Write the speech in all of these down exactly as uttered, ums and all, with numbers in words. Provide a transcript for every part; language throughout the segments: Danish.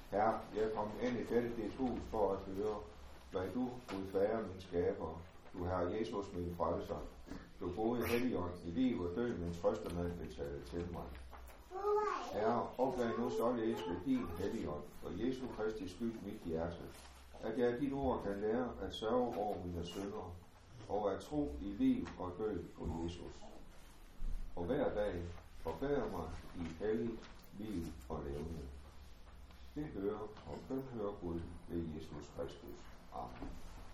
Herre, jeg er kommet ind i dette dit hus for at høre, hvad du, Gud Fader, min skaber, du Herre Jesus, min frelser, du gode Helligånd i liv og død, min trøstemand vil tale til mig. Herre, oplag nu således ved din Helligånd, for Jesu Kristi skyld mit hjerte, at jeg af dit ord kan lære at sørge over mine synder, og at tro i liv og død på Jesus. Og hver dag forbedre mig i helligt liv og levende. Det hører og kun hører Gud ved Jesus Kristus. Amen.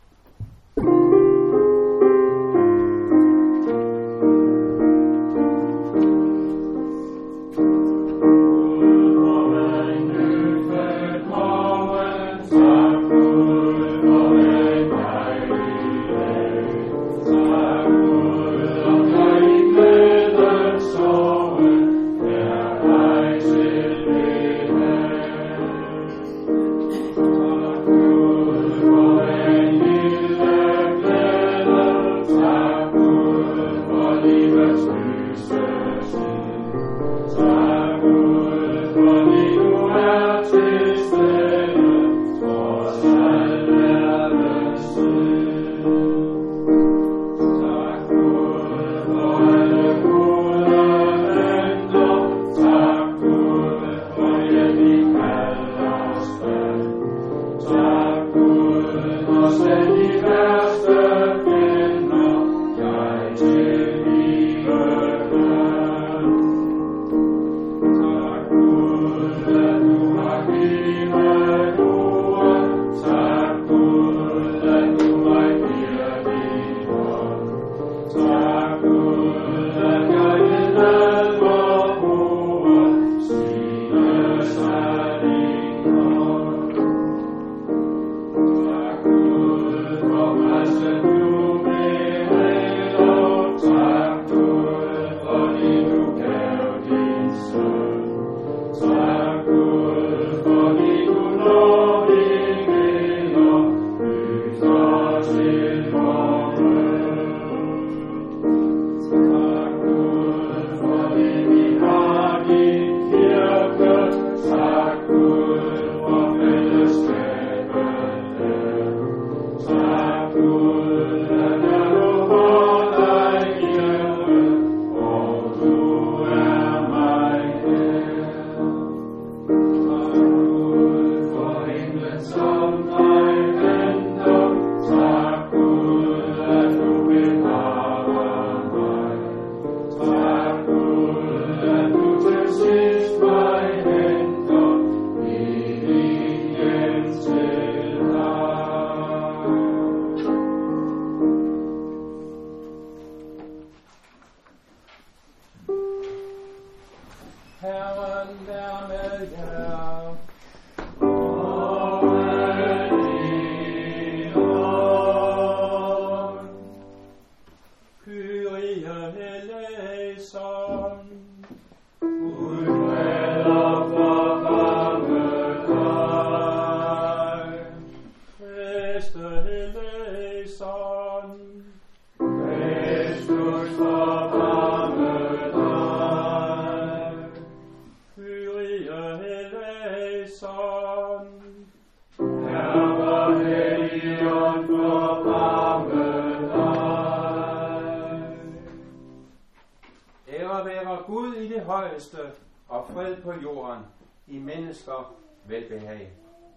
Og fred på jorden, i mennesker velbehag.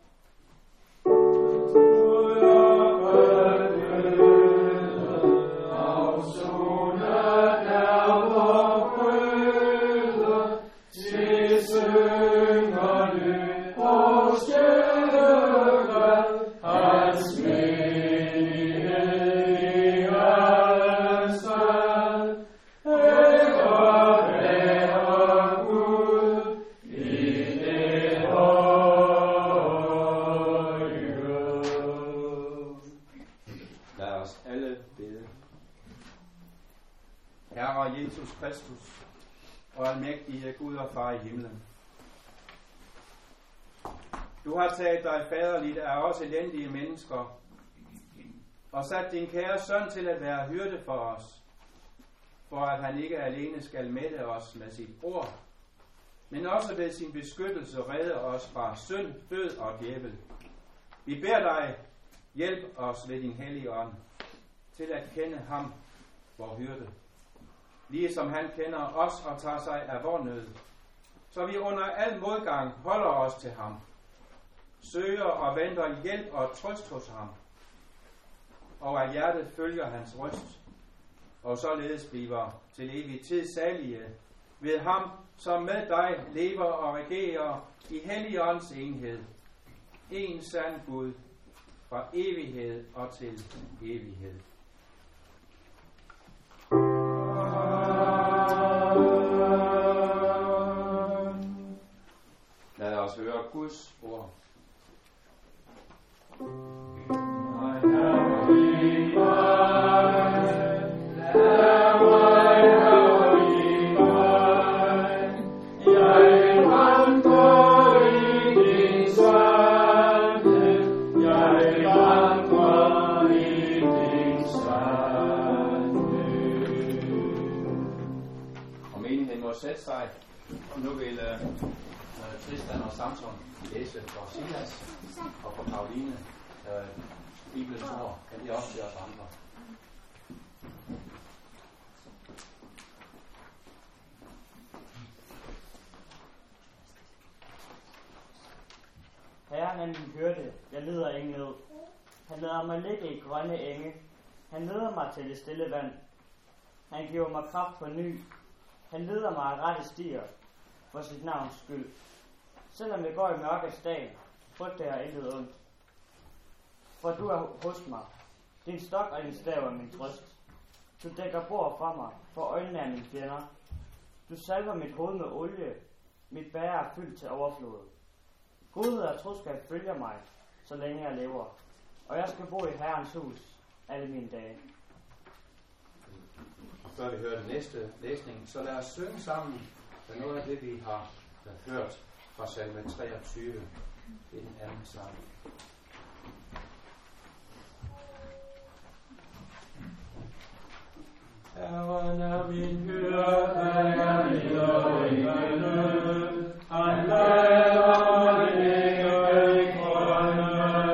Kristus og almægtige Gud og Far i himlen. Du har taget dig faderligt af os elendige mennesker og sat din kære søn til at være hyrde for os, for at han ikke alene skal mætte os med sit ord, men også ved sin beskyttelse redde os fra synd, død og djævel. Vi beder dig, hjælp os ved din hellige ånd, til at kende ham, vor hyrde, ligesom han kender os og tager sig af vor nød, så vi under al modgang holder os til ham, søger og venter hjælp og trøst hos ham, og af hjertet følger hans røst, og således bliver til evig tid salige ved ham, som med dig lever og regerer i Helligåndens enhed, en sand Gud, fra evighed og til evighed. Lad os høre Guds ord. Sætte sig, og nu vil uh, Tristan og Samson læse for Silas og for Pauline uh, Bibelens ord. Kan de også til os andre? Herren er min hyrde, jeg lider ingen nød. Han lader mig ligge i grønne enge. Han leder mig til det stille vand. Han giver mig kraft på ny. Han leder mig af rette stier, for sit navns skyld. Selvom jeg går i mørkets dal, frygter jeg intet ondt. For du er hos mig. Din stok og din stav er min trøst. Du dækker bord fra mig, for øjnene af mine fjender. Du salver mit hoved med olie. Mit bæger er fyldt til overflod. Godhed og troskab følger mig, så længe jeg lever. Og jeg skal bo i Herrens hus alle mine dage. Før vi hører den næste læsning, så lad os synge sammen med noget af det, vi har hørt fra salme treogtyve. Det er den anden sang. Herren er min hyrde, jeg lider ingen nød. Han lader mig ligge i grønne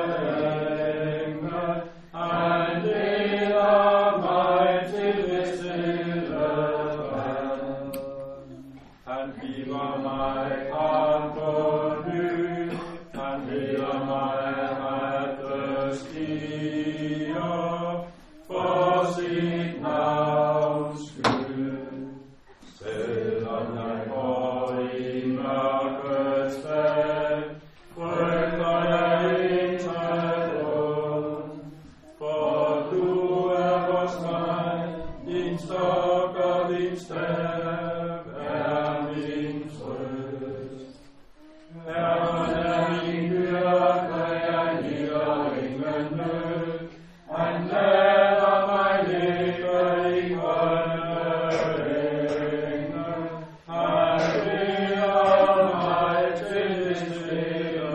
enge. Han leder mig til det stille vand. Han giver mig kraft på ny. Han leder mig rette stier for sit navns skyld. Selvom jeg går i mørkets dal, frygter jeg intet ondt. For du er hos mig, din stok og din stav er min trøst. Herren er min hyrde, jeg lider ingen nød. Han lader mig ligge i grønne enge. Han leder mig til det stille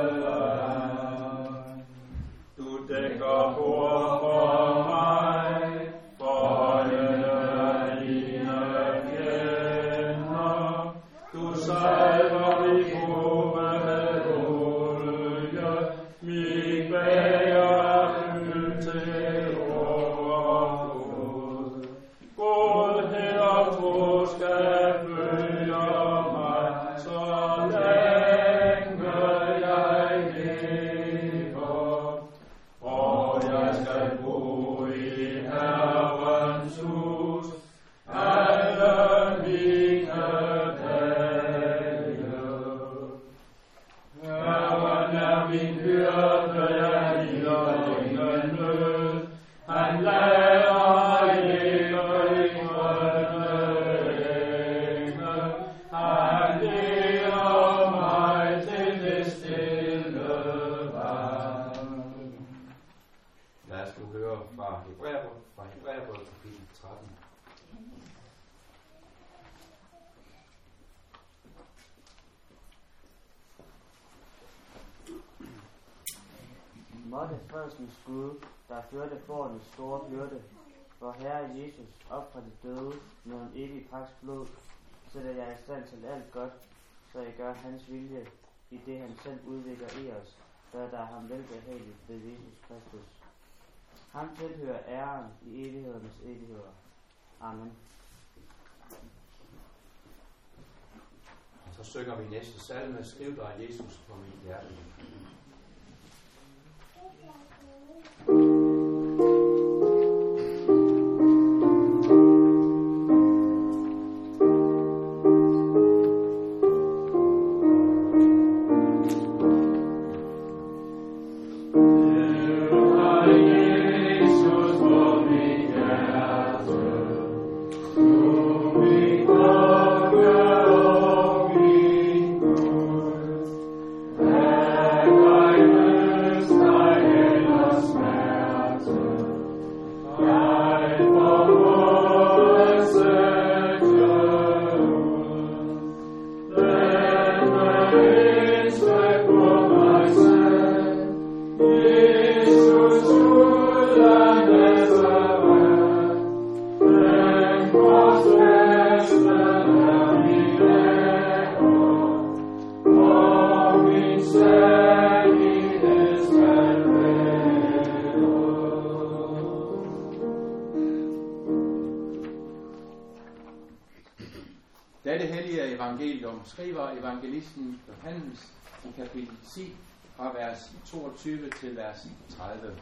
vand. Du dækker bord for mig, for øjnene af dine fjender. Du salver mit hoved med olie, mit bæger er fyldt til overflod. Godhed og troskab følger mig, så længe jeg lever. Og jeg skal bo i Herrens hus alle mine dage. Herren er min hyrde, jeg lider ingen nød. Han lader mig ligge i grønne enge. Han leder mig til det stille vand. Lad os nu høre fra Hebræerbrevet, fra Hebræerbrevet kapitel tretten. Måtte fredens Gud, der førte fårenes store byrde, for Herre Jesus op fra de døde med en evig pagts blod, sætter jeg i stand til alt godt, så I gør hans vilje i det, han selv udvikler i os, hvad der er ham velbehageligt ved Jesus Kristus. Ham tilhører æren i evighedernes evigheder. Amen. Og så synger vi næste salme, skriv dig Jesus på mit hjerte. Skriver evangelisten Johannes i kapitel ti fra vers toogtyve til vers tredive.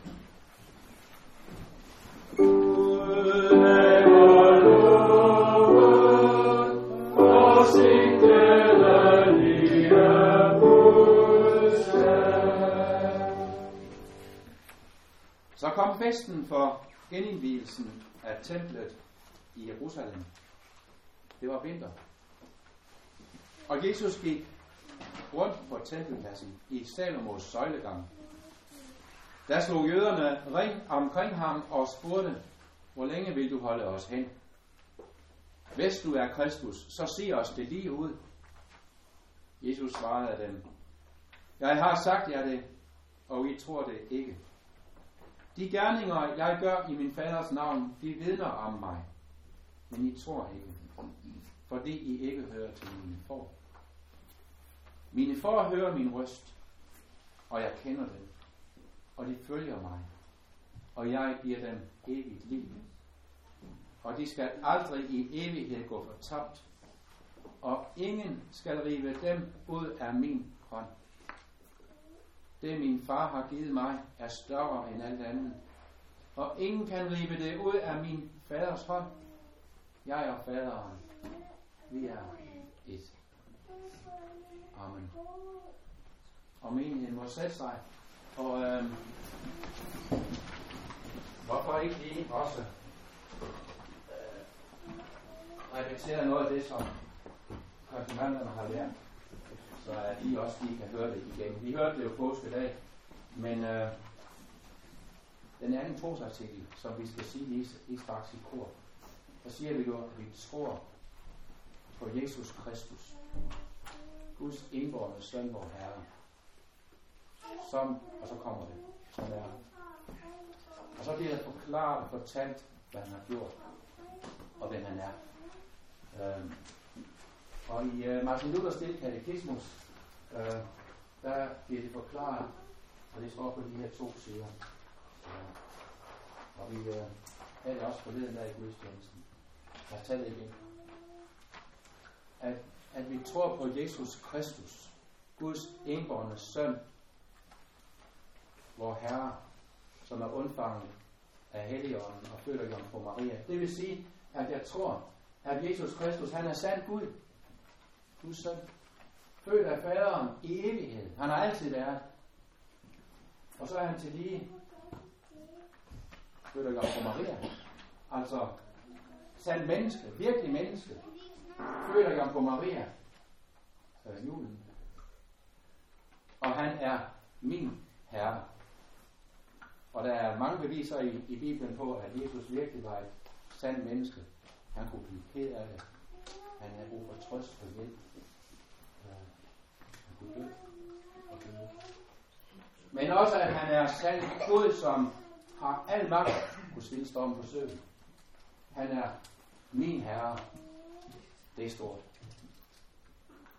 Så kom festen for genindvielsen af templet i Jerusalem. Det var vinter. Og Jesus gik rundt på tempelpladsen i Salomos søjlegang. Der slog jøderne ring omkring ham og spurgte, hvor længe vil du holde os hen? Hvis du er Kristus, så sig os det lige ud. Jesus svarede dem, jeg har sagt jer det, og I tror det ikke. De gerninger, jeg gør i min faders navn, de vidner om mig. Men I tror ikke, fordi I ikke hører til mine får. Mine får hører min røst, og jeg kender dem, og de følger mig, og jeg giver dem evigt liv. Og de skal aldrig i evighed gå fortabt, og ingen skal rive dem ud af min hånd. Det min far har givet mig er større end alt andet, og ingen kan rive det ud af min faders hånd. Jeg og faderen, vi er et. Amen. Og menigheden må sætte sig. Og øhm, hvorfor ikke lige også øh, repetere noget af det, som konfirmanderne har lært, så at de også lige kan høre det igen. Vi hørte det jo påskedag, men øh, den anden trosartikel, som vi skal sige lige, lige straks i kor, der siger vi jo, at vi tror på Jesus Kristus, Guds indbårne søn, vor Herre, som, og så kommer det, som er. Og så bliver det forklaret og fortalt, hvad han har gjort, og hvem han er. Øhm, og i uh, Martin Luthers Lille Katekismus, øh, der bliver det forklaret, og det står på de her to sider. Øh, og vi øh, er det også forleden der i gudstjenesten. Lad os tage det igen. At, at vi tror på Jesus Kristus, Guds enbårne søn, vor Herre, som er undfanget af Helligånden og født af Jomfru Maria. Det vil sige, at jeg tror, at Jesus Kristus, han er sand Gud, Guds søn, født af faderen i evighed. Han har altid været. Og så er han til lige født af Jomfru Maria. Altså sand menneske, virkelig menneske, født af Jomfru Maria. Øh, julen. Og han er min Herre. Og der er mange beviser i, i Bibelen på, at Jesus virkelig var et sandt menneske. Han kunne blive ked af det. Han havde brug for trøst og hjælp. Han kunne dø og dø. Men også, at han er sand Gud, som har al magt kunne stille stormen på søen. Han er min Herre. Det er stort.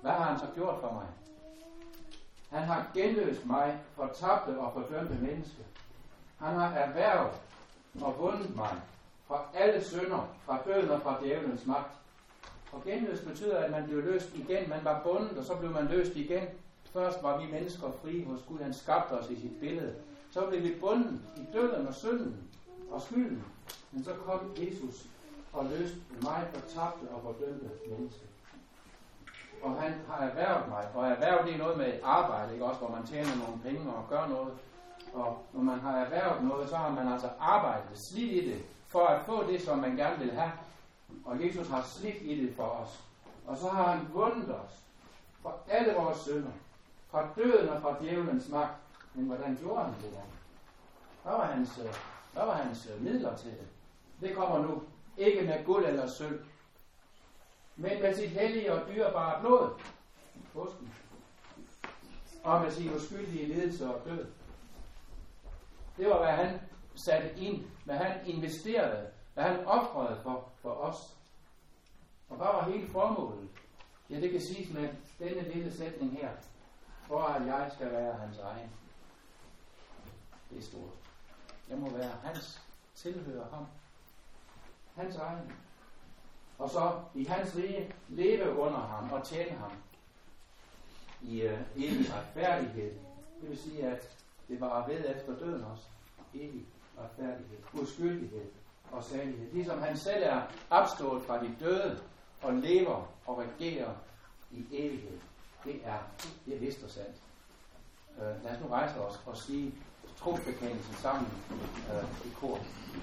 Hvad har han så gjort for mig? Han har genløst mig for tabte og fordømte mennesker. Han har erhvervet og vundet mig fra alle synder, fra døden og fra djævelens magt. Og genløst betyder, at man blev løst igen. Man var bundet, og så blev man løst igen. Først var vi mennesker frie hos Gud. Han skabte os i sit billede. Så blev vi bundet i døden og synden og skylden. Men så kom Jesus og løste mig for tabte og fordømte mennesker. Og han har erhvervet mig. Og erhvervet det er noget med arbejde, ikke også, hvor man tjener nogle penge og gør noget. Og når man har erhvervet noget, så har man altså arbejdet, slidt i det, for at få det, som man gerne vil have. Og Jesus har slidt i det for os. Og så har han vundet os fra alle vores synder, fra døden og fra djævelens magt. Men hvordan gjorde han det der? Hvad var hans, hvad var hans midler til det? Det kommer nu ikke med guld eller sølv, men med sit hellige og dyrebare blod. Påsken. Og med sin uskyldige lidelse og død. Det var, hvad han satte ind, hvad han investerede, hvad han ofrede for, for os. Og hvad var hele formålet? Ja, det kan siges med denne lille sætning her. For at jeg skal være hans egen. Det er stort. Jeg må være hans, tilhører ham. Hans egen. Og så i hans rige leve under ham og tjene ham. I uh, evig retfærdighed. Det vil sige, at det var ved efter døden også. Evig retfærdighed, uskyldighed og salighed. Ligesom han selv er opstået fra de døde og lever og regerer i evighed. Det er, det er vist og sandt. Uh, lad os nu rejse os og sige trosbekendelsen sammen uh, i kor.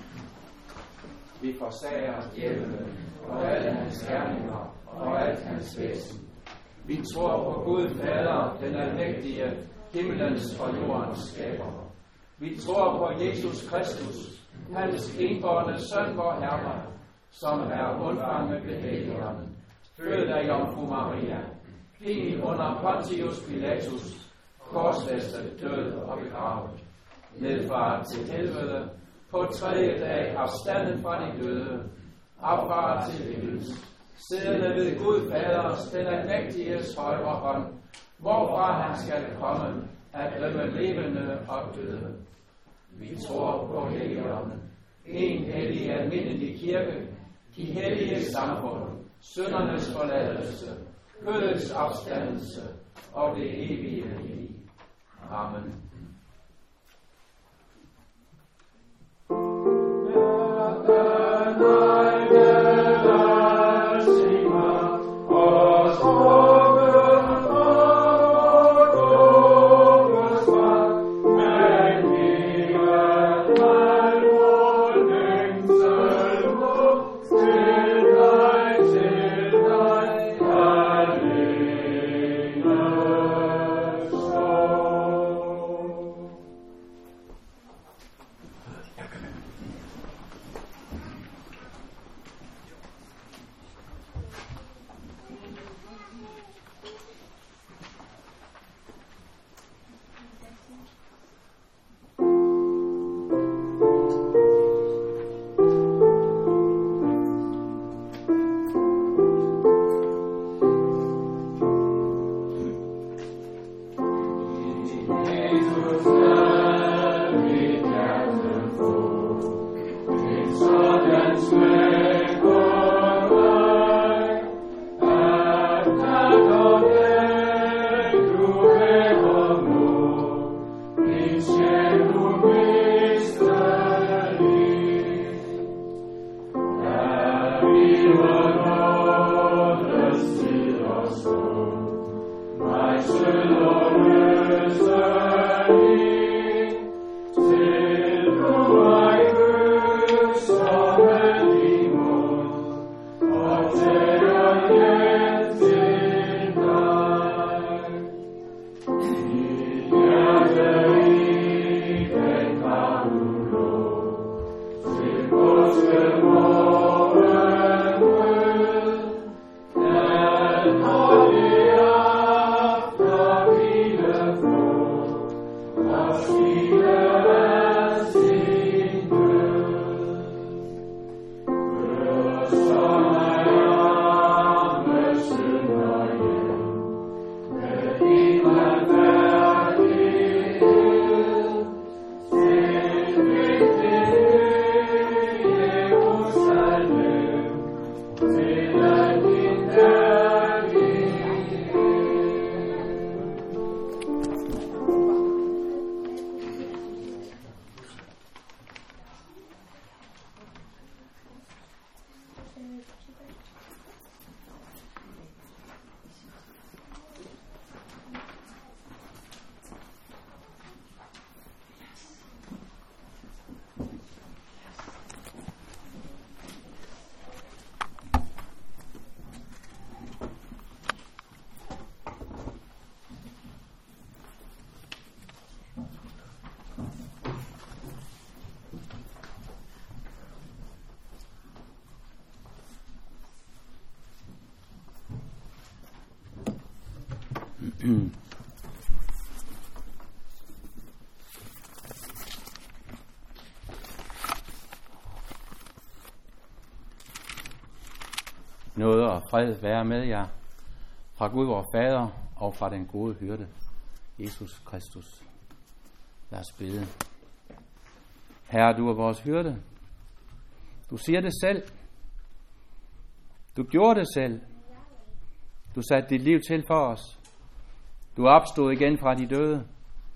Vi forsager djævlen og alle hans gerninger og alt hans væsen. Vi tror på Gud Fader, den almægtige, himlens og jordens skaber. Vi tror på Jesus Kristus, hans enbårne søn, vor Herre, som er undfanget ved Helligånden, født af Jomfru Maria, pinligt under Pontius Pilatus, korsfæstet, død og begravet, nedfaret til helvede, på tredje dag opstanden fra de døde, opfaret til himmels, siddende ved Gud Faders, den almægtiges højre hånd, hvorfra han skal komme at dømme levende og døde. Vi tror på Helligånden, en hellig almindelig kirke, de hellige samfund, syndernes forladelse, kødets opstandelse og det evige liv. Amen. Oh Nåde og fred være med jer fra Gud vor Fader og fra den gode hyrde, Jesus Kristus. Lad os bede. Herre, du er vores hyrde. Du siger det selv. Du gjorde det selv. Du satte dit liv til for os. Du opstod igen fra de døde.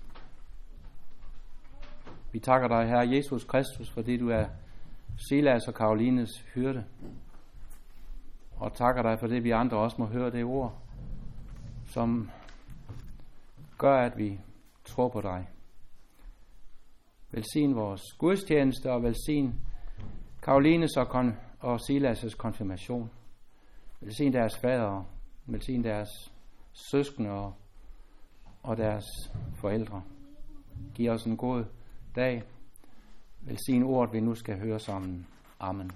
Vi takker dig, Herre Jesus Kristus, fordi du er Silas og Karolines hyrde. Og takker dig for det, vi andre også må høre det ord, som gør, at vi tror på dig. Velsign vores gudstjeneste og velsign Karolines og, kon- og Silas' konfirmation. Velsign deres fader, velsign deres søskende og, og deres forældre. Giv os en god dag. Velsign ordet, vi nu skal høre sammen. Amen.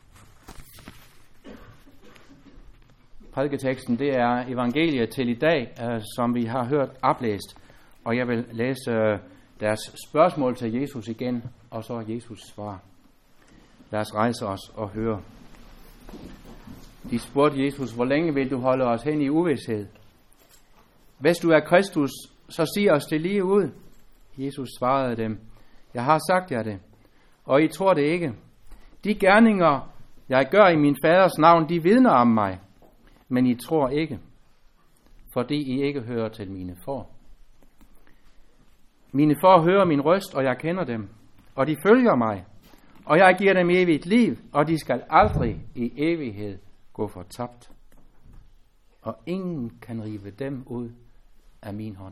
Prædiketeksten, det er evangeliet til i dag, uh, som vi har hørt oplæst. Og jeg vil læse uh, deres spørgsmål til Jesus igen, og så Jesus svar. Lad os rejse os og høre. De spurgte Jesus, hvor længe vil du holde os hen i uvished? Hvis du er Kristus, så sig os det lige ud. Jesus svarede dem, jeg har sagt jer det, og I tror det ikke. De gerninger, jeg gør i min faders navn, de vidner om mig. Men I tror ikke, fordi I ikke hører til mine får. Mine får hører min røst, og jeg kender dem, og de følger mig, og jeg giver dem evigt liv, og de skal aldrig i evighed gå fortabt. Og ingen kan rive dem ud af min hånd.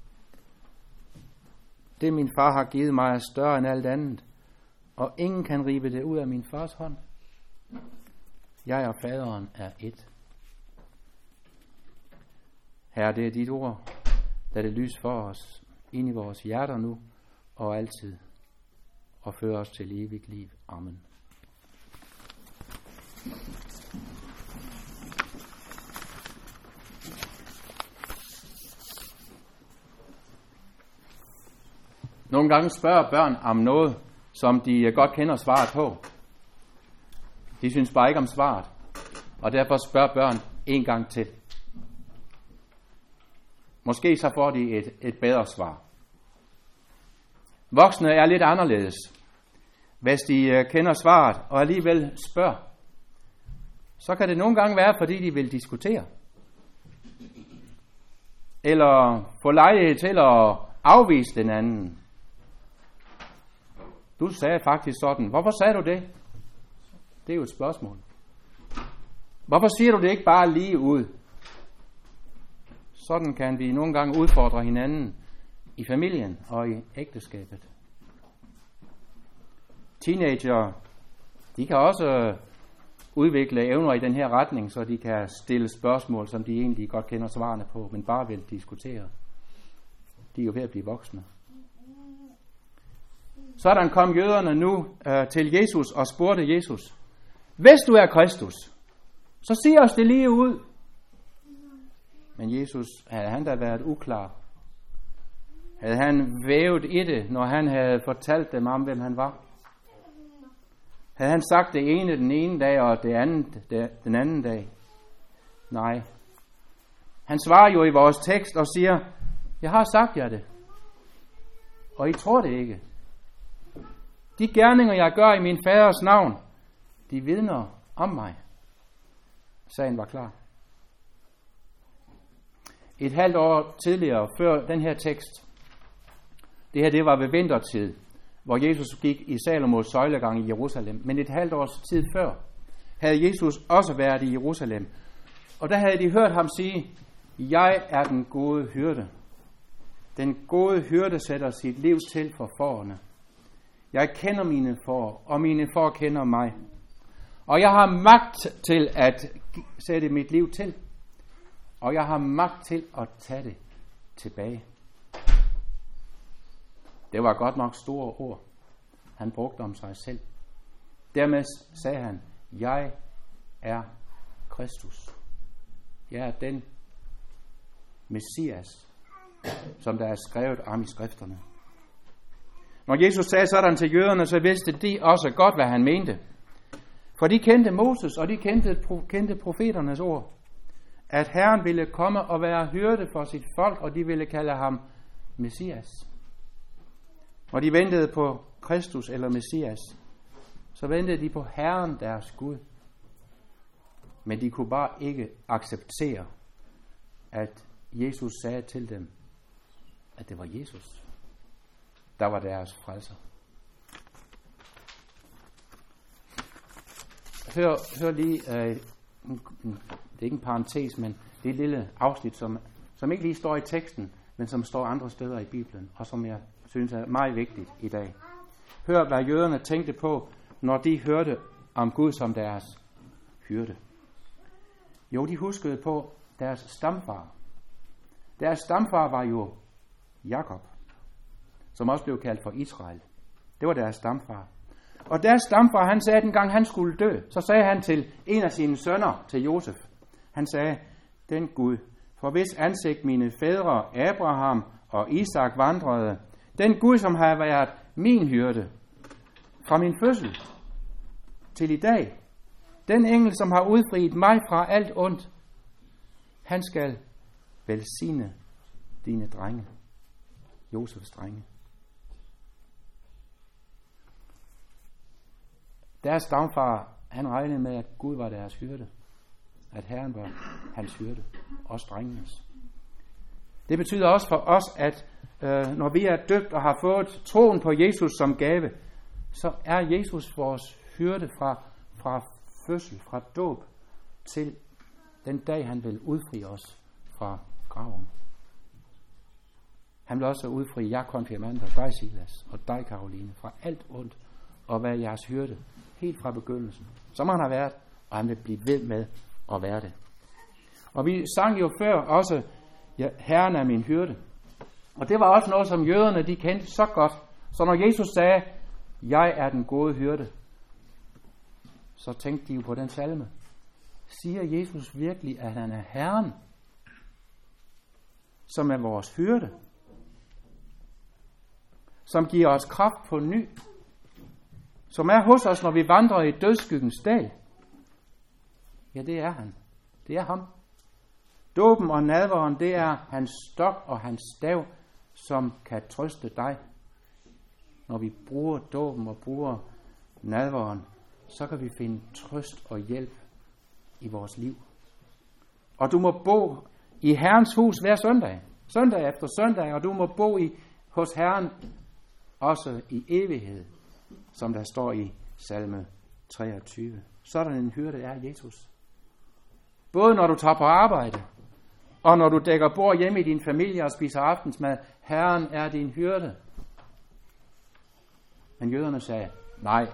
Det min far har givet mig er større end alt andet, og ingen kan rive det ud af min fars hånd. Jeg og faderen er ét. Herre, det er dit ord, lad det lys for os ind i vores hjerter nu og altid, og føre os til evigt liv. Amen. Nogle gange spørger børn om noget, som de godt kender svaret på. De synes bare ikke om svaret, og derfor spørger børn en gang til. Måske så får de et, et bedre svar. Voksne er lidt anderledes. Hvis de uh, kender svaret og alligevel spørger, så kan det nogle gange være, fordi de vil diskutere. Eller få lejlighed til at afvise den anden. Du sagde faktisk sådan. Hvorfor sagde du det? Det er jo et spørgsmål. Hvorfor siger du det ikke bare lige ud? Sådan kan vi nogle gange udfordre hinanden i familien og i ægteskabet. Teenager, de kan også udvikle evner i den her retning, så de kan stille spørgsmål, som de egentlig godt kender svarene på, men bare vil diskutere. De er jo ved at blive voksne. Sådan kom jøderne nu øh, til Jesus og spurgte Jesus, hvis du er Kristus, så sig os det lige ud. Men Jesus, havde han da været uklar? Havde han vævet i det, når han havde fortalt dem om, hvem han var? Havde han sagt det ene den ene dag, og det andet den anden dag? Nej. Han svarer jo i vores tekst og siger, jeg har sagt jer det, og I tror det ikke. De gerninger, jeg gør i min faders navn, de vidner om mig. Sagen var klar. Et halvt år tidligere, før den her tekst, det her det var ved vintertid, hvor Jesus gik i Salomos søjlegang i Jerusalem. Men et halvt års tid før, havde Jesus også været i Jerusalem. Og der havde de hørt ham sige, jeg er den gode hyrde. Den gode hyrde sætter sit liv til for fårene. Jeg kender mine får, og mine får kender mig. Og jeg har magt til at sætte mit liv til. Og jeg har magt til at tage det tilbage. Det var godt nok store ord, han brugte om sig selv. Dermed sagde han, jeg er Kristus. Jeg er den, Messias, som der er skrevet om i skrifterne. Når Jesus sagde sådan til jøderne, så vidste de også godt, hvad han mente. For de kendte Moses, og de kendte, kendte profeternes ord. At Herren ville komme og være hyrde for sit folk, og de ville kalde ham Messias. Og de ventede på Kristus eller Messias, så ventede de på Herren deres Gud. Men de kunne bare ikke acceptere, at Jesus sagde til dem, at det var Jesus, der var deres frelser. Hør, hør lige, øh, det er ikke en parentes, men det er et lille afsnit, som, som ikke lige står i teksten, men som står andre steder i Bibelen, og som jeg synes er meget vigtigt i dag. Hør, hvad jøderne tænkte på, når de hørte om Gud som deres hyrde. Jo, de huskede på deres stamfar. Deres stamfar var jo Jakob, som også blev kaldt for Israel. Det var deres stamfar. Og deres stamfar, han sagde, at den gang han skulle dø, så sagde han til en af sine sønner, til Josef, han sagde, den Gud, for hvis ansigt mine fædre Abraham og Isak vandrede, den Gud, som har været min hyrde fra min fødsel til i dag, den engel, som har udfriet mig fra alt ondt, han skal velsigne dine drenge, Josefs drenge. Deres stamfar, han regnede med, at Gud var deres hyrde, at Herren var hans hyrde, også drengenes. Det betyder også for os, at øh, når vi er døbt og har fået troen på Jesus som gave, så er Jesus vores hyrde fra, fra fødsel, fra dåb til den dag, han vil udfri os fra graven. Han vil også udfri jer konfirmander, dig Silas og dig Karoline, fra alt ondt og være jeres hyrde, helt fra begyndelsen, som han har været, og han vil blive ved med at være det. Og vi sang jo før også, ja, Herren er min hyrde. Og det var også noget, som jøderne de kendte så godt. Så når Jesus sagde, jeg er den gode hyrde, så tænkte de jo på den salme. Siger Jesus virkelig, at han er Herren, som er vores hyrde, som giver os kraft på ny, som er hos os, når vi vandrer i dødsskyggens dal? Ja, det er han. Det er ham. Dåben og nadveren, det er hans stok og hans stav, som kan trøste dig. Når vi bruger dåben og bruger nadveren, så kan vi finde trøst og hjælp i vores liv. Og du må bo i Herrens hus hver søndag. Søndag efter søndag, og du må bo i, hos Herren også i evighed, som der står i salme treogtyve. Sådan en hyrde er Jesus. Både når du tager på arbejde, og når du dækker bord hjemme i din familie og spiser aftensmad, Herren er din hyrde. Men jøderne sagde, nej.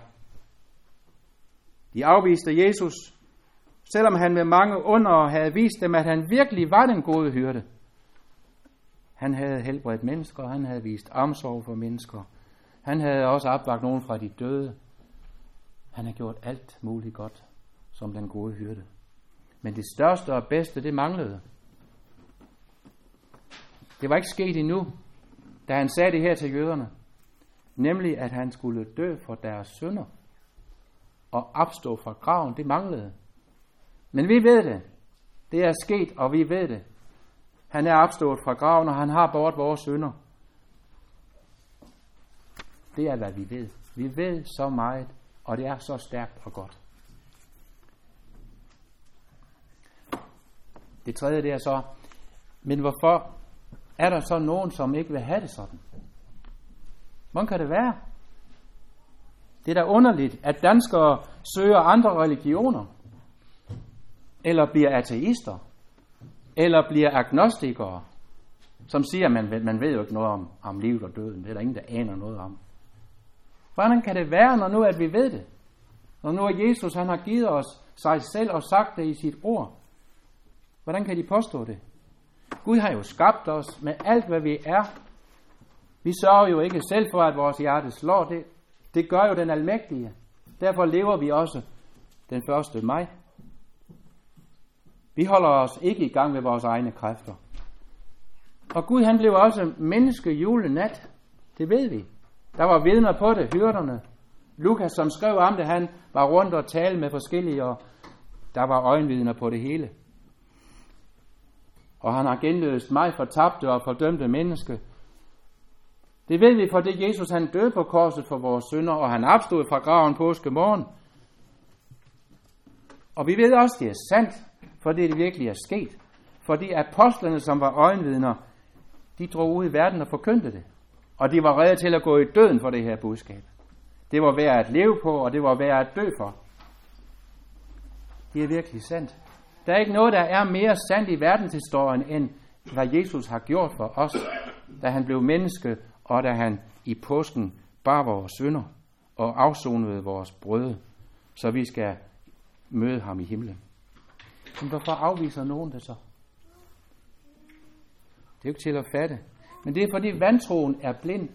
De afviste Jesus, selvom han med mange under havde vist dem, at han virkelig var den gode hyrde. Han havde helbredt mennesker, han havde vist omsorg for mennesker. Han havde også opvakt nogen fra de døde. Han har gjort alt muligt godt som den gode hyrde. Men det største og bedste, det manglede. Det var ikke sket endnu, da han sagde det her til jøderne. Nemlig, at han skulle dø for deres synder og opstå fra graven. Det manglede. Men vi ved det. Det er sket, og vi ved det. Han er opstået fra graven, og han har båret vores synder. Det er, hvad vi ved. Vi ved så meget, og det er så stærkt og godt. Det tredje, det er så, men hvorfor er der så nogen, som ikke vil have det sådan? Hvordan kan det være? Det er da underligt, at danskere søger andre religioner, eller bliver ateister, eller bliver agnostikere, som siger, at man, man ved jo ikke noget om, om livet og døden. Det er der ingen, der aner noget om. Hvordan kan det være, når nu at vi ved det? Når nu at Jesus han har givet os sig selv og sagt det i sit ord. Hvordan kan de påstå det? Gud har jo skabt os med alt, hvad vi er. Vi sørger jo ikke selv for, at vores hjerte slår. Det, det gør jo den almægtige. Derfor lever vi også den første maj. Vi holder os ikke i gang med vores egne kræfter. Og Gud han blev også menneske julenat. Det ved vi. Der var vidner på det, hyrderne. Lukas, som skrev om det, han var rundt og talte med forskellige, og der var øjenvidner på det hele. Og han har genløst mig fortabte og fordømte menneske. Det ved vi, for det Jesus han døde på korset for vores synder, og han opstod fra graven påskemorgen. Og vi ved også, det er sandt, for det virkelig er sket. Fordi apostlene, som var øjenvidner, de drog ud i verden og forkyndte det. Og de var rede til at gå i døden for det her budskab. Det var værd at leve på, og det var værd at dø for. Det er virkelig sandt. Der er ikke noget, der er mere sandt i verdenshistorien, end hvad Jesus har gjort for os, da han blev menneske, og da han i påsken bar vores synder og afsonede vores brøde, så vi skal møde ham i himlen. Men hvorfor afviser nogen det så? Det er jo ikke til at fatte. Men det er fordi vantroen er blind.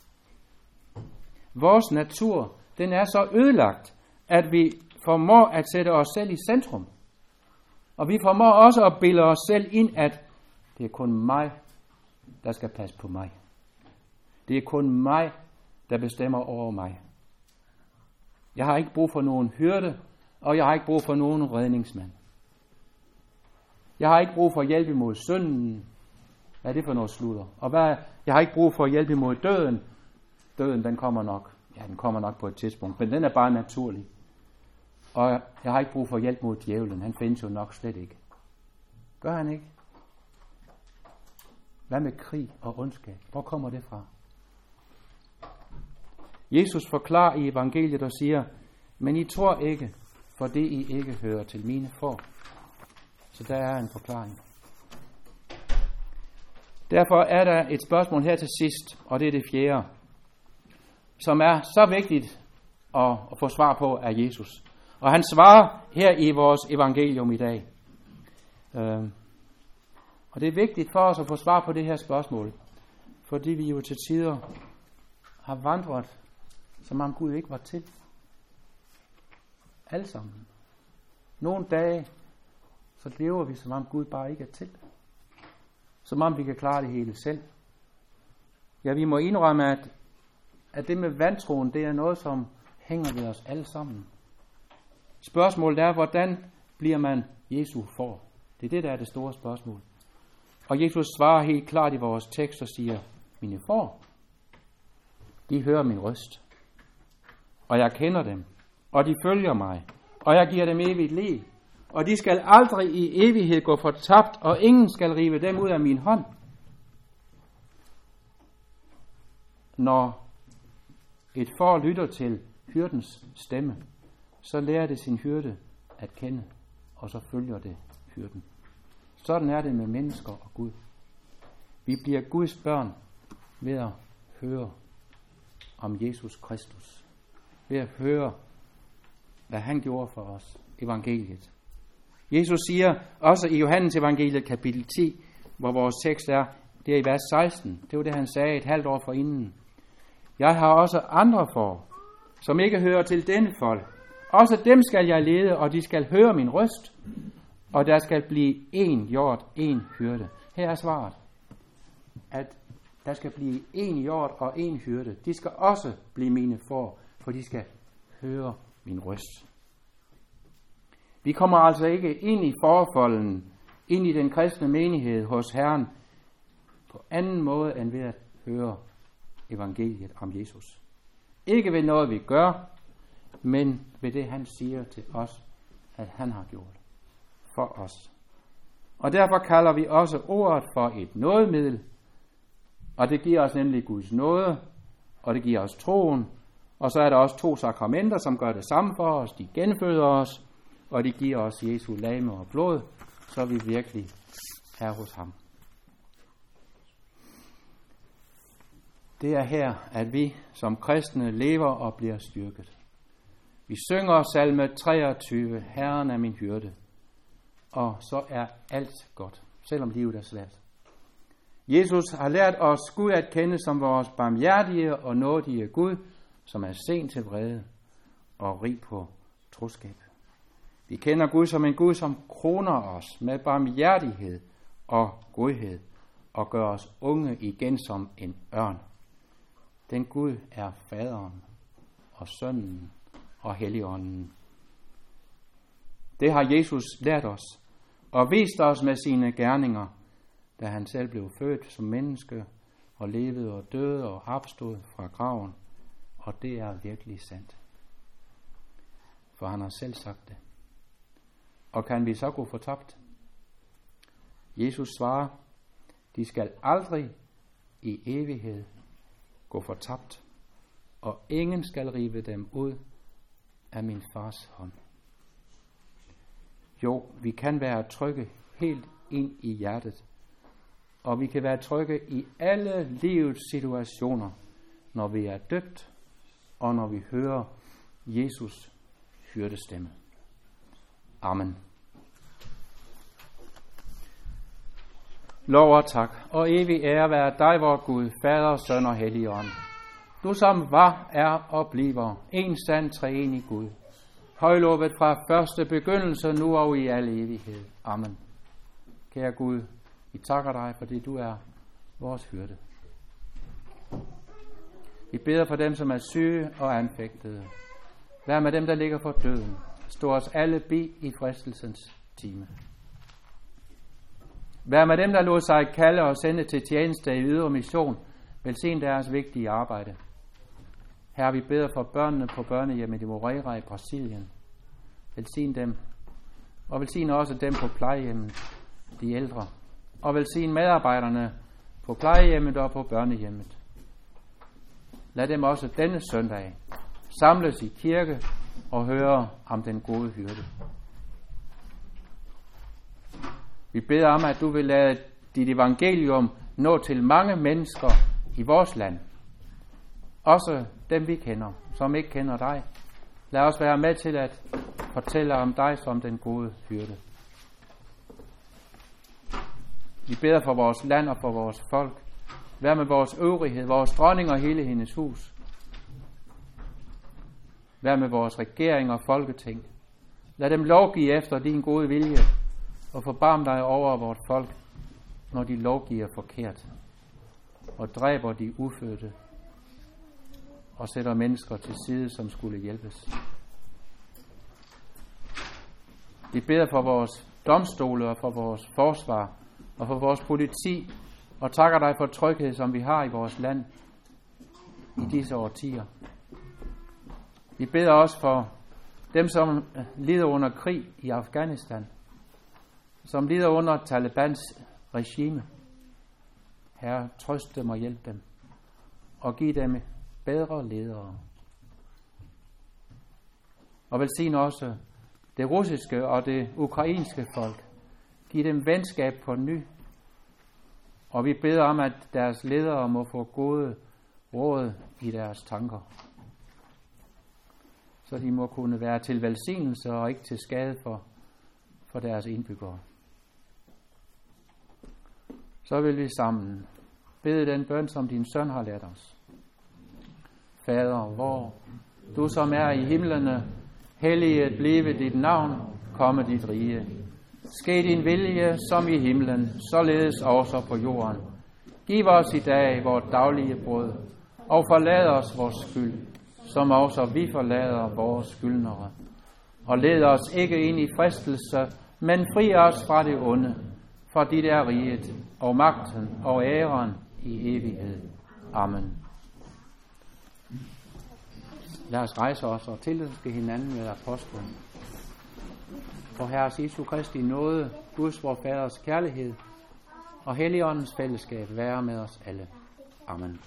Vores natur, den er så ødelagt, at vi formår at sætte os selv i centrum. Og vi formår også at bilde os selv ind, at det er kun mig, der skal passe på mig. Det er kun mig, der bestemmer over mig. Jeg har ikke brug for nogen hyrde, og jeg har ikke brug for nogen redningsmand. Jeg har ikke brug for hjælp imod synden. Hvad er det for noget sludder? Og hvad, jeg har ikke brug for hjælp imod døden. Døden, den kommer nok. Ja, den kommer nok på et tidspunkt, men den er bare naturlig. Og jeg har ikke brug for hjælp mod djævlen. Han findes jo nok slet ikke. Gør han ikke? Hvad med krig og ondskab? Hvor kommer det fra? Jesus forklarer i evangeliet og siger, men I tror ikke, for det I ikke hører til mine får. Så der er en forklaring. Derfor er der et spørgsmål her til sidst, og det er det fjerde, som er så vigtigt at, at få svar på af Jesus. Og han svarer her i vores evangelium i dag. Øh, og det er vigtigt for os at få svar på det her spørgsmål, fordi vi jo til tider har vandret, som om Gud ikke var til. Alle sammen. Nogle dage, så lever vi, som om Gud bare ikke er til. Som om vi kan klare det hele selv. Ja, vi må indrømme, at, at det med vantroen, det er noget, som hænger ved os alle sammen. Spørgsmålet er, hvordan bliver man Jesu får? Det er det, der er det store spørgsmål. Og Jesus svarer helt klart i vores tekst og siger, mine får, de hører min røst. Og jeg kender dem. Og de følger mig. Og jeg giver dem evigt liv. Og de skal aldrig i evighed gå fortabt, og ingen skal rive dem ud af min hånd. Når et får lytter til hyrdens stemme, så lærer det sin hyrde at kende, og så følger det hyrden. Sådan er det med mennesker og Gud. Vi bliver Guds børn ved at høre om Jesus Kristus. Ved at høre, hvad han gjorde for os, evangeliet. Jesus siger også i Johannes evangeliet kapitel ti, hvor vores tekst er, det er i vers seksten. Det var det, han sagde et halvt år forinden. Jeg har også andre får, som ikke hører til denne folk. Også dem skal jeg lede, og de skal høre min røst, og der skal blive én hjort, én hyrde. Her er svaret, at der skal blive én hjort og én hyrde. De skal også blive mine får, for de skal høre min røst. Vi kommer altså ikke ind i forfolden, ind i den kristne menighed hos Herren, på anden måde end ved at høre evangeliet om Jesus. Ikke ved noget vi gør, men ved det han siger til os, at han har gjort for os. Og derfor kalder vi også ordet for et nådemiddel, og det giver os nemlig Guds nåde, og det giver os troen, og så er der også to sakramenter, som gør det samme for os. De genføder os, og de giver os Jesu legeme og blod, så vi virkelig er hos ham. Det er her, at vi som kristne lever og bliver styrket. Vi synger salme treogtyve, Herren er min hyrde, og så er alt godt, selvom livet er svært. Jesus har lært os Gud at kende som vores barmhjertige og nådige Gud, som er sen til vrede og rig på troskab. Vi kender Gud som en Gud, som kroner os med barmhjertighed og godhed og gør os unge igen som en ørn. Den Gud er Faderen og Sønnen og Helligånden. Det har Jesus lært os og vist os med sine gerninger, da han selv blev født som menneske og levede og døde og opstod fra graven. Og det er virkelig sandt. For han har selv sagt det. Og kan vi så gå fortabt? Jesus svarer, de skal aldrig i evighed gå fortabt, og ingen skal rive dem ud af min fars hånd. Jo, vi kan være trygge helt ind i hjertet, og vi kan være trygge i alle livets situationer, når vi er døbt, og når vi hører Jesus hyrdestemme. Amen. Lov og tak, og evig ære være dig, vor Gud, Fader, Søn og Helligånd. Du som var, er og bliver en sand treenig Gud. Højlovet fra første begyndelse, nu og i al evighed. Amen. Kære Gud, vi takker dig, fordi du er vores hyrde. Vi beder for dem, som er syge og anfægtede. Vær med dem, der ligger for døden. Stå os alle bi i fristelsens time. Vær med dem, der lod sig kalde og sende til tjeneste i ydre mission. Velsign deres vigtige arbejde. Herre, vi beder for børnene på børnehjemmet i Moreira i Brasilien. Velsign dem. Og velsign også dem på plejehjemmet, de ældre. Og velsign medarbejderne på plejehjemmet og på børnehjemmet. Lad dem også denne søndag samles i kirke og høre om den gode hyrde. Vi beder om, at du vil lade dit evangelium nå til mange mennesker i vores land. Også dem, vi kender, som ikke kender dig. Lad os være med til at fortælle om dig som den gode hyrde. Vi beder for vores land og for vores folk. Vær med vores øvrighed, vores dronning og hele hendes hus. Vær med vores regering og folketing. Lad dem lovgive efter din gode vilje, og forbarm dig over vort folk, når de lovgiver forkert, og dræber de ufødte, og sætter mennesker til side, som skulle hjælpes. Vi beder for vores domstole og for vores forsvar og for vores politi, og takker dig for tryghed, som vi har i vores land i disse årtier. Vi beder også for dem, som lider under krig i Afghanistan, som lider under Talibans regime. Herre, trøst dem og hjælp dem, og giv dem bedre ledere. Og velsign også det russiske og det ukrainske folk. Giv dem venskab på ny. Og vi beder om, at deres ledere må få gode råd i deres tanker, så de må kunne være til velsignelse og ikke til skade for, for deres indbyggere. Så vil vi sammen bede den bøn, som din søn har lært os. Fader, hvor du som er i himlene, helliget blive dit navn, komme dit rige. Ske din vilje som i himlen, således også på jorden. Giv os i dag vores daglige brød, og forlad os vores skyld, som også vi forlader vores skyldnere. Og led os ikke ind i fristelse, men fri os fra det onde, for dit er riget, og magten og æren i evighed. Amen. Lad os rejse os og tilønske hinanden med apostlen. For Herres Jesu Kristi nåde, Guds vor Faders kærlighed og Helligåndens fællesskab være med os alle. Amen.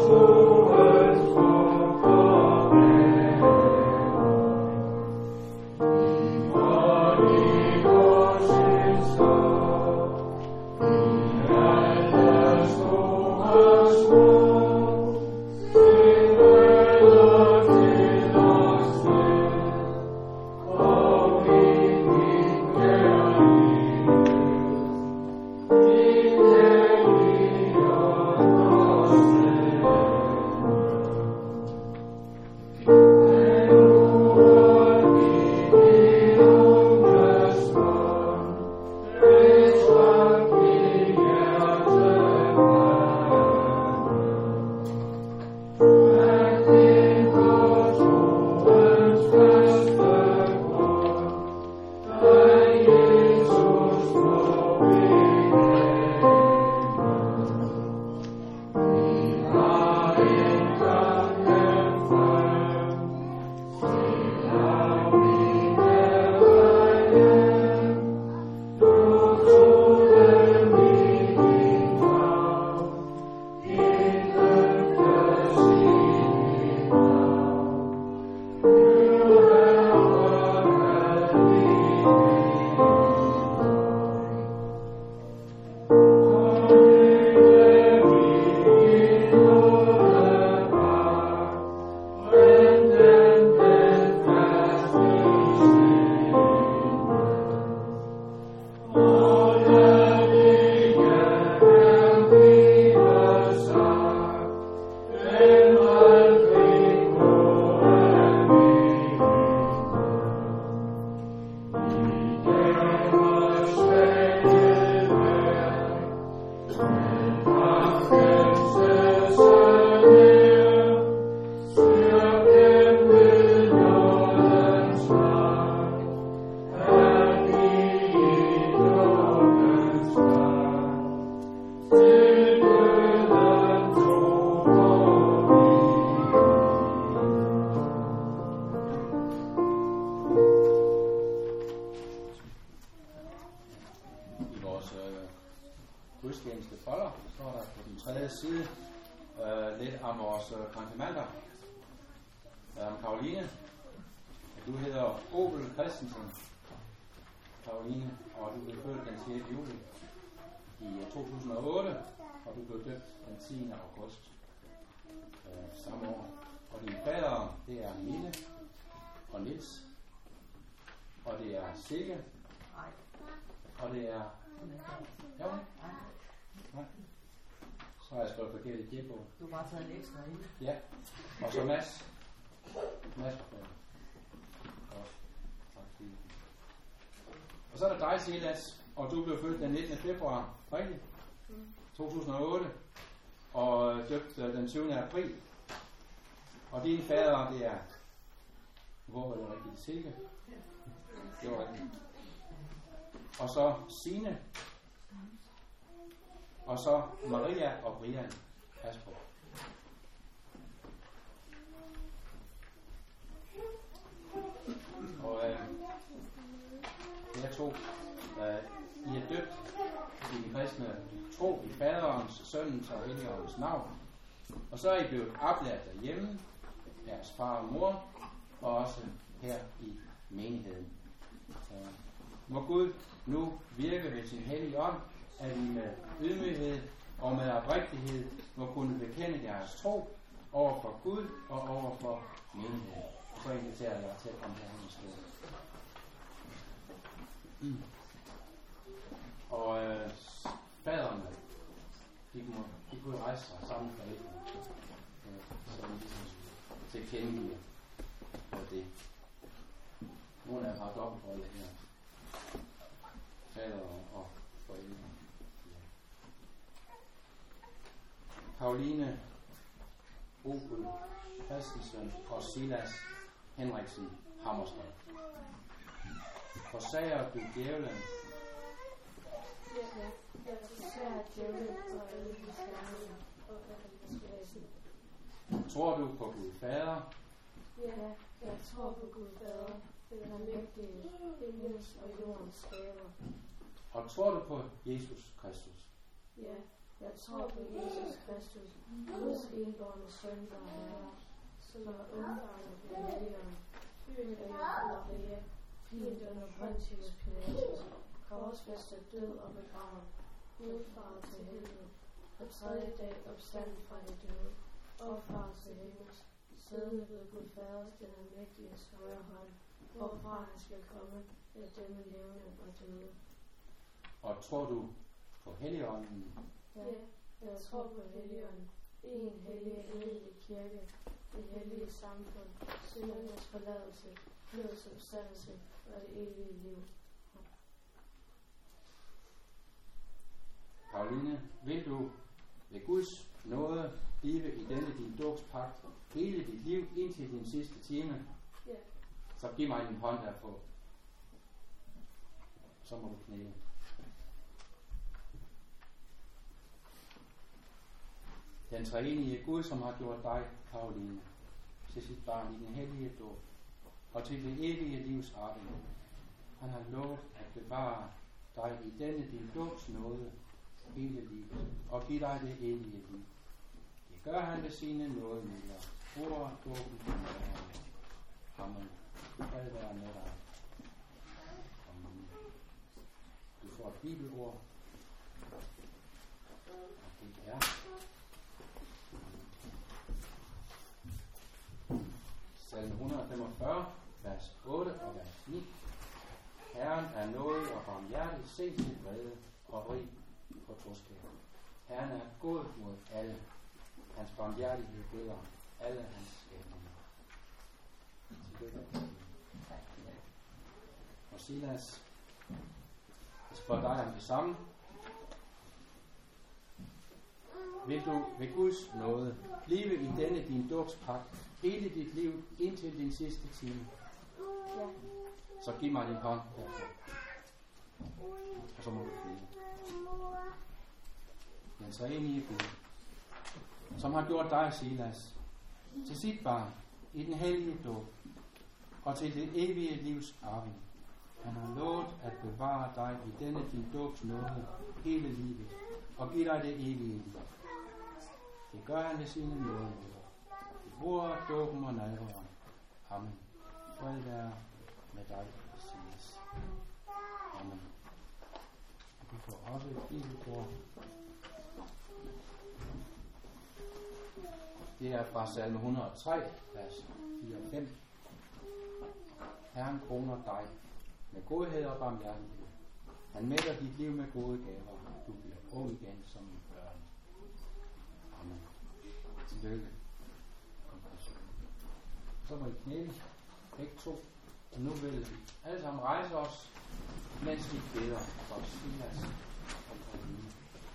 Du har bare taget en ekstra ind. Ja, og så Mads. Mads på pladen. Godt. Tak fordi. Og så er der dig, Silas, og du blev født den nittende februar, rigtigt? to tusind og otte, og døbt den tyvende april. Og din fader, det er, hvor var det rigtigt? Silke? Det var rigtigt. Og så Signe. Og så Maria og Brian. Pas på. Og øh, jeg to, øh, I er døbt i den kristne tro i faderens, sønnens og helligåndens navn. Og så er I blevet oplært derhjemme, jeres far og mor, og også her i menigheden. Øh, må Gud nu virke ved sin hellige ånd, at I med ydmyghed og med oprigtighed må kunne bekende jeres tro over for Gud og over for menigheden. Så inviterer jeg til at komme her i stedet. Mm. Og øh, faderne, de kunne, de kunne rejse sig sammen for lidt, øh, så vi ligesom tilkendegiver for det. Nogle af dem har dobbeltrolle her. Fader og forældre. Karoline Obel Christensen og Silas Henriksen Hammerstad. Forsager du djævlen? Ja, ja. Jeg forsager djævlen og alle de skærninger og alle de Tror du på Gud Fader? Ja, jeg tror på Gud Fader, den er mægtig, himlens og jordens skaber. Og tror du på Jesus Kristus? Ja, Jeg tror på Jesus Kristus, Guds enbårne søn, der er Herre, som er undfanget ved Helligånden, født af Jomfru Maria, pint under Pontius Pilatus, korsfæstet, død og begravet, udfaret til helvede, på tredje dag opstanden fra de døde, opfaret til himmels, siddende ved Gud Faders, den almægtiges højre hånd, hvorfra han skal komme, at dømme levende og døde. Og tror du på Helligånden? Ja, jeg tror på Helligånden, en hellig evig kirke, det hellige samfund, syndernes forladelse, livets opstandelse og det evige liv. Karoline, vil du ved Guds nåde blive i denne din dåbspagt hele dit liv indtil din sidste time? Ja. Så giv mig din hånd derpå. Så må du knæle. Den treenige Gud, som har gjort dig, Karoline, til sit barn i den hellige dåb og til det evige livs arving. Han har lovet at bevare dig i denne din dåbs nåde hele livet og give dig det evige liv. Det gør han ved sine nådemidler. Ord, dåben og nærværende. Amen. Fred være med dig. Amen. Du får et bibelord. Og det er Salme et hundrede og femogfyrre, vers otte og vers ni. Herren er nådig og barmhjertig, se til vrede og rig på troskab. Herren er god mod alle. Hans barmhjertighed gælder alle hans skabninger. Og Silas, jeg spørger dig om det samme. Vil du ved Guds nåde blive i denne din dåbspagt hele dit liv indtil din sidste time? Ja. Så giv mig din hånd herpå. Og så må du flyde. Den treenige Gud, som har gjort dig, Silas, til sit barn i den hellige dåb og til det evige livs arving. Han har lovet at bevare dig i denne din dåbs nåde hele livet og give dig det evige liv. Det gør han ved sine nådemidler. I ord, dåben og nadveren. Amen. Fred være med dig, Silas. Amen. Du får også et bibelord. Det er fra salme et hundrede og tre, vers fire og fem. Herren kroner dig med godhed og barmhjertighed. Han mætter dit liv med gode gaver. Du bliver ung igen som en børn. Amen. Tillykke. Så må I knæle, begge to. Og nu vil vi alle sammen rejse os, mens vi beder for Silas og Karoline.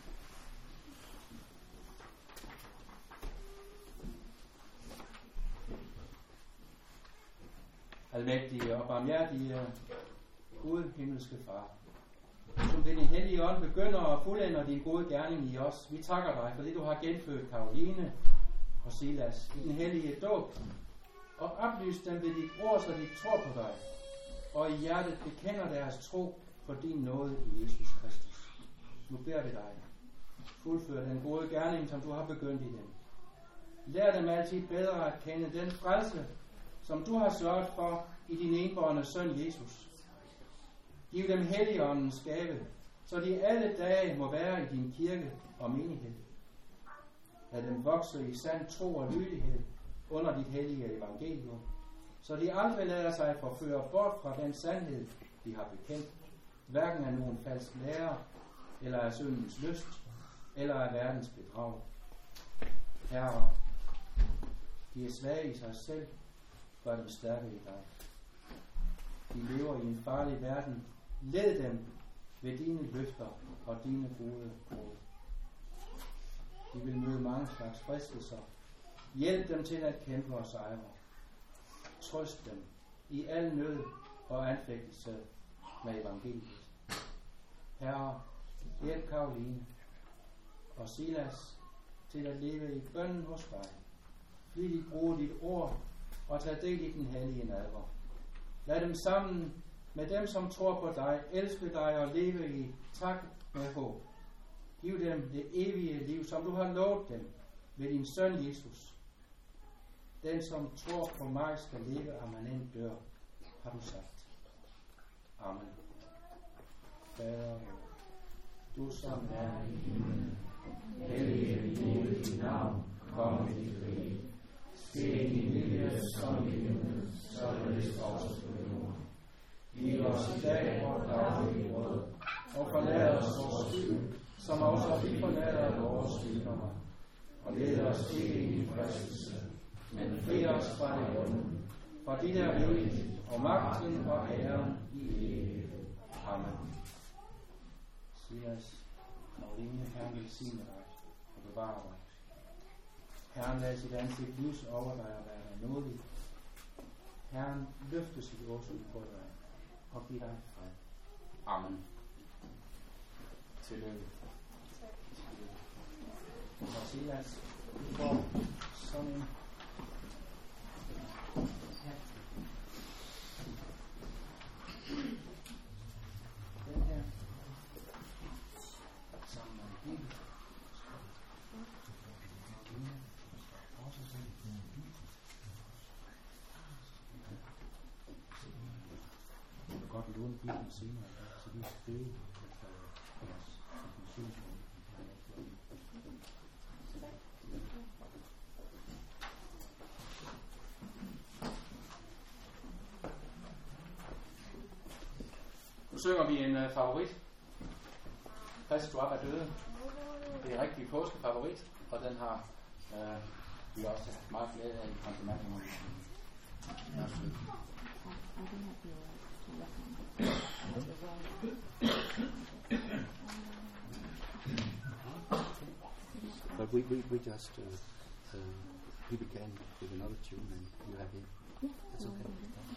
Almægtige og barmhjertige Gud, himmelske Far, som ved din hellige ånd begynder at fuldende din gode gerning i os. Vi takker dig, fordi du har genfødt Karoline og Silas i den hellige dåb, og oplyst dem ved dit ord, så de tror på dig, og i hjertet bekender deres tro for din nåde i Jesus Kristus. Nu beder vi dig, fuldfør den gode gerning, som du har begyndt i dem. Lær dem altid bedre at kende den frelse, som du har sørget for i din enbårne søn Jesus. Giv dem Helligåndens gave, så de alle dage må være i din kirke og menighed. Lad dem vokse i sand tro og lydighed under dit hellige evangelium, så de aldrig lader sig forføre bort fra den sandhed, de har bekendt, hverken af nogen falsk lærer, eller af syndens lyst, eller af verdens bedrag. Herre, de er svage i sig selv, gør dem stærke i dig. De lever i en farlig verden. Led dem ved dine løfter og dine gode råd. De vil møde mange slags fristelser. Hjælp dem til at kæmpe og sejre. Trøst dem i al nød og anfægtelse med evangeliet. Herre, hjælp Karoline og Silas til at leve i bønnen hos dig. Flittigt bruge dit ord og tage del i den hellige nadver. Lad dem sammen med dem, som tror på dig, elske dig og leve i tak med håb. Giv dem det evige liv, som du har lovet dem ved din søn Jesus. Den, som tror på mig, skal leve, og man end dør, har du sagt. Amen. Fader, du som er i himlen, helliget blive dit navn, kom i dit rige. Ske din vilje som i himlen, således også på jorden. Giv os i dag vores daglige brød, og forlad os vores skyld, som også vi forlader vores skyldnere. Og led os ikke ind i fristelse, men fri os fra det onde. For dit er riget, og magten og æren i evighed. Amen. Silas, Maurine, Herren velsigne dig og bevare dig. Herren lad sit ansigt lys over dig og være dig nådig. Herren løfte sit åsyn på dig og giv dig fred. Amen. Tillykke. Og Silas, du får sådan en hat. Den her. Sammen med en bil. Jeg kan godt låne bilen senere, så vi skal skrive deres informationsmål. Nu synger vi en uh, favorit. Kristus op af døde. Det er en rigtig påskefavorit, og den har uh, vi også haft meget glæde af i konfirmationen. But we, we, we just uh, uh, we began with another tune and you have it. It's okay.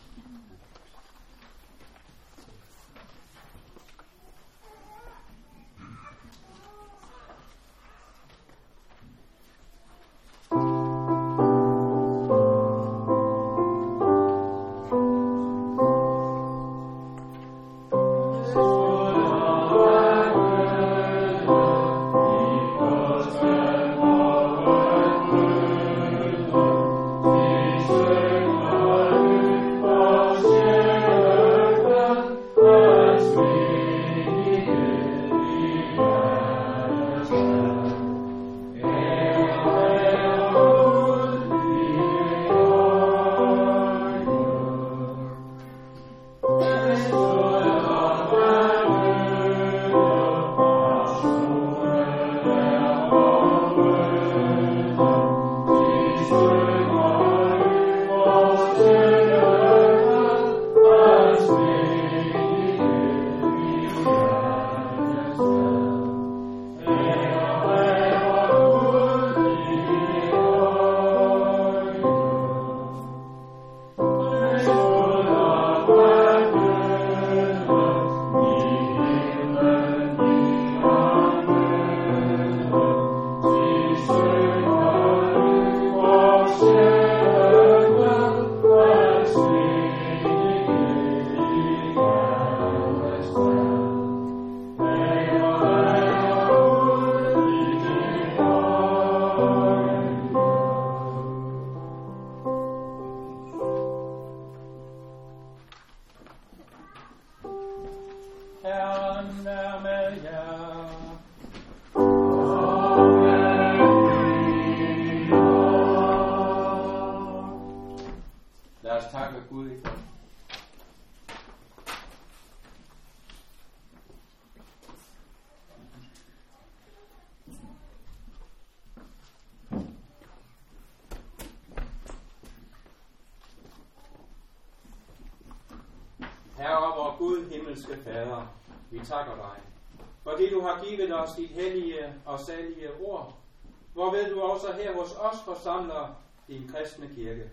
Herre, vor Gud, himmelske Fader, vi takker dig, fordi du har givet os dit hellige og salige ord, hvorved du også her hos os forsamler din kristne kirke.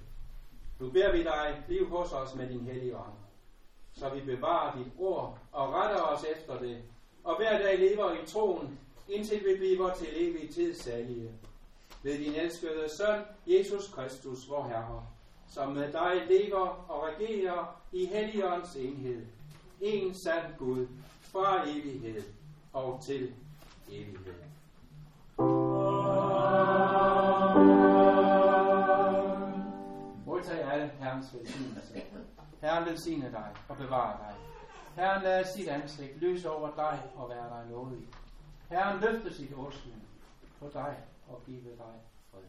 Nu beder vi dig, bliv hos os med din hellige ånd, så vi bevarer dit ord og retter os efter det, og hver dag lever i troen, indtil vi bliver til evig tid salige. Ved din elskede søn, Jesus Kristus, vor Herre, som med dig lever og regerer i Helligåndens enhed, en sand Gud, fra evighed og til evighed. Modtag alle Herrens velsignelse. Herren velsigne dig og bevare dig. Herren lader sit ansigt lyse over dig og være dig nådig. Herren løfter sit åsyn på dig og give dig fred.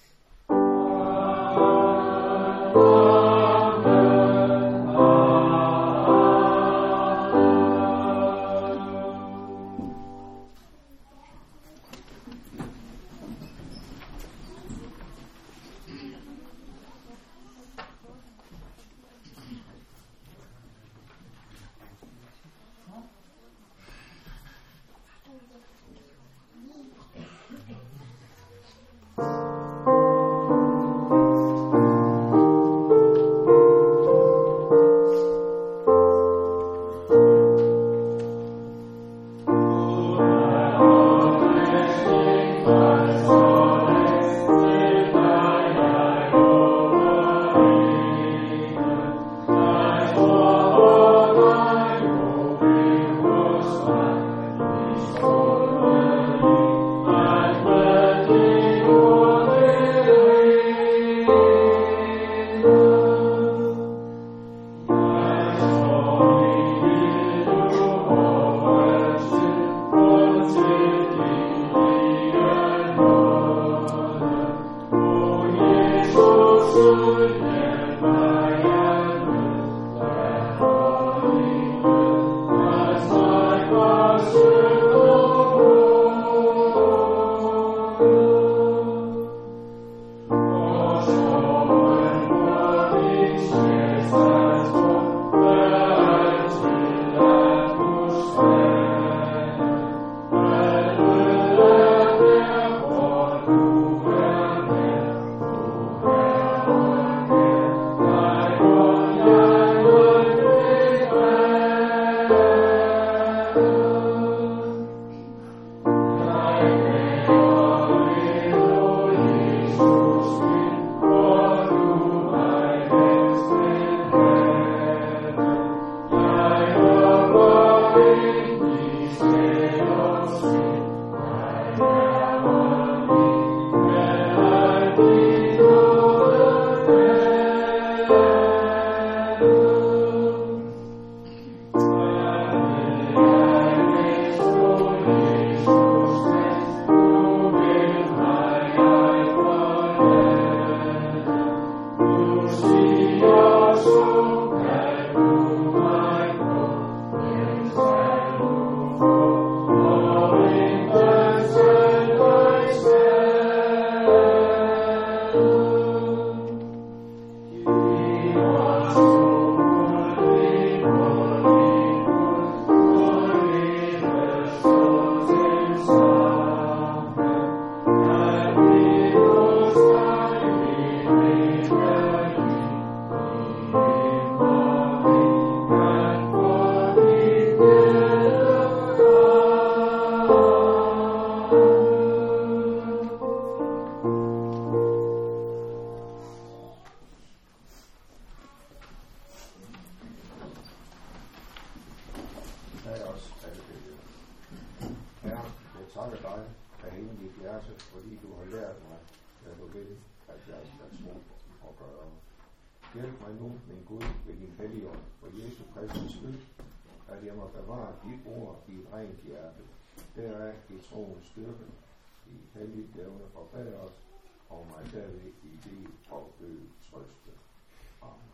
Hjælp mig nu, min Gud, ved din helligånd, for Jesu Kristi skyld, at jeg må bevare dit ord i et rent hjerte. Deraf i troens styrke, i hellige levende forbedre os, og mig derved i liv og død trøste. Amen.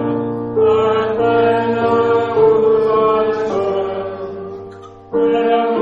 Yeah.